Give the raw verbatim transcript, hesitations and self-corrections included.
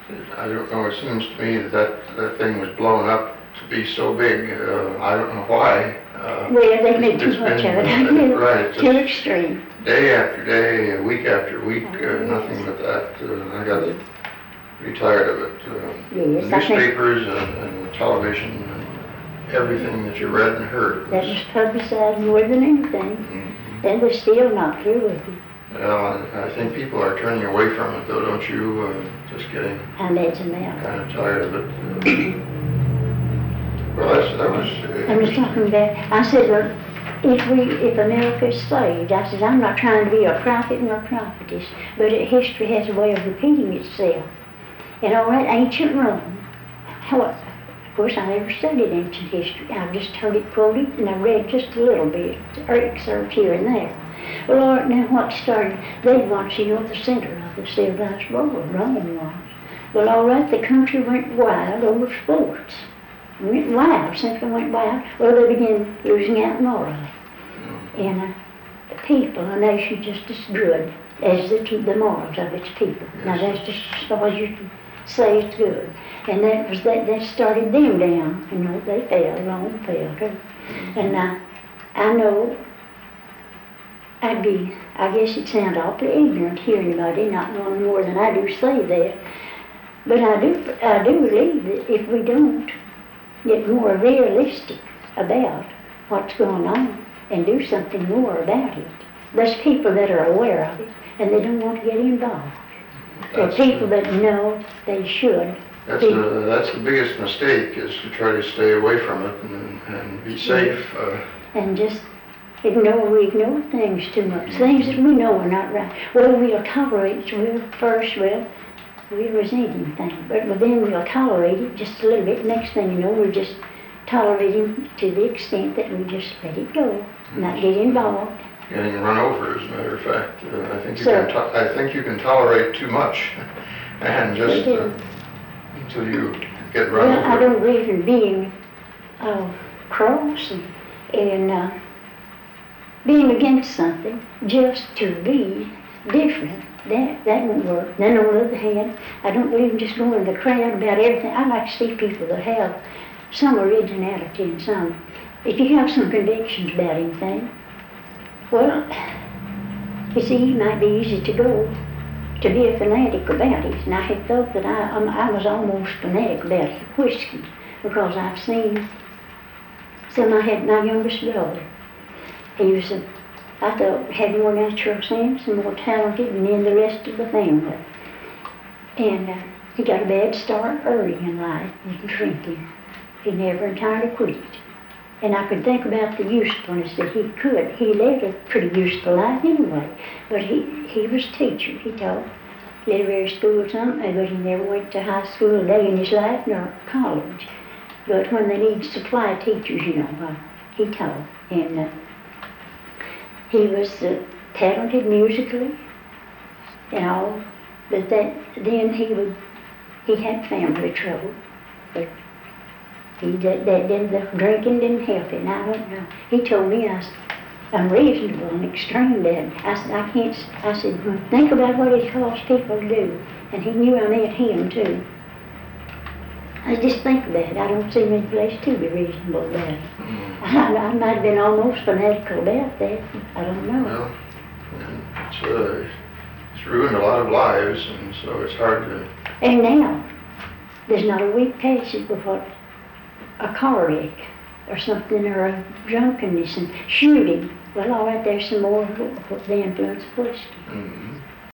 I don't know, it seems to me that that, that thing was blown up to be so big. Uh, I don't know why. Uh, well, they made too much been, of it. uh, right, Too extreme. Day after day, week after week, uh, Oh, nothing yes. but that. Uh, I got pretty tired of it. Uh, Yes, the I think newspapers and, and the television and everything that you read and heard. that was publicized more than anything. Mhm. And they're still not through with it. Well, I, I think people are turning away from it, though, don't you? Uh, just getting I imagine that. kind of tired of it. Uh, well, that's, that was. Uh, I'm just talking about, I said, well, if we, if America is saved, I said, I'm not trying to be a prophet nor prophetess, but it, history has a way of repeating itself. And all that ancient Rome, how, of course, I never studied ancient history. I've just heard it quoted, and I read just a little bit, or excerpts here and there. Well, all right, now what started, they want you know the center of the civilized world, Rome was. Well, all right, the country went wild over sports. Went wild, simply went wild. Well, they began losing out morally. And uh, the people, a nation just as good as the, the morals of its people. Now that's just as far as you can say it's good. And that was that, that started them down. You know, they fell, Rome fell too. And uh, I know I'd be, I guess it sounds awfully ignorant to hear anybody not knowing more than I do say that. But I do, I do believe that if we don't get more realistic about what's going on and do something more about it, there's people that are aware of it and they don't want to get involved. There are people that know they should. That's be, the, that's the biggest mistake, is to try to stay away from it and, and be safe. Uh, and just ignore, we ignore things too much, things that we know are not right. Well, we'll tolerate it, we'll first, well, we resent anything, but then we'll tolerate it just a little bit. Next thing you know, we're just tolerating to the extent that we just let it go, not get involved. Getting run over, as a matter of fact. Uh, I think you So, can. To- I think you can tolerate too much, and just We uh, do. until you get run well, I over. don't believe in being uh, cross and, and uh, being against something just to be different. That that won't work. Then on the other hand, I don't believe in just going to the crowd about everything. I like to see people that have some originality and some, if you have some convictions about anything, well, you see, it might be easy to go to be a fanatic about it. And I had thought that I, um, I was almost fanatic about whiskey because I've seen some. I had my youngest brother. He was a I thought had more natural sense and more talented than the rest of the family. And uh, he got a bad start early in life with drinking. He never entirely quit. And I could think about the usefulness that he could. He led a pretty useful life anyway, but he, he was a teacher. He taught literary school or something, but he never went to high school a day in his life nor college. But when they need supply teachers, you know, uh, he taught. And uh, he was uh, talented musically and all, but that then he would he had family trouble, but he that that didn't the drinking didn't help it. And I don't know. He told me I was unreasonable and extreme. Dad. I said I can't. I said well, think about what it caused people to do, and he knew I meant him too. I just think about it. I don't see any place to be reasonable about it. Mm. I, I might have been almost fanatical about that. I don't know. Well, it's, uh, it's ruined a lot of lives, and so it's hard to. And now, there's not a week passes before a car wreck or something, or a drunkenness and shooting. Well, all right, there's some more of the influence of whiskey. Mm-hmm.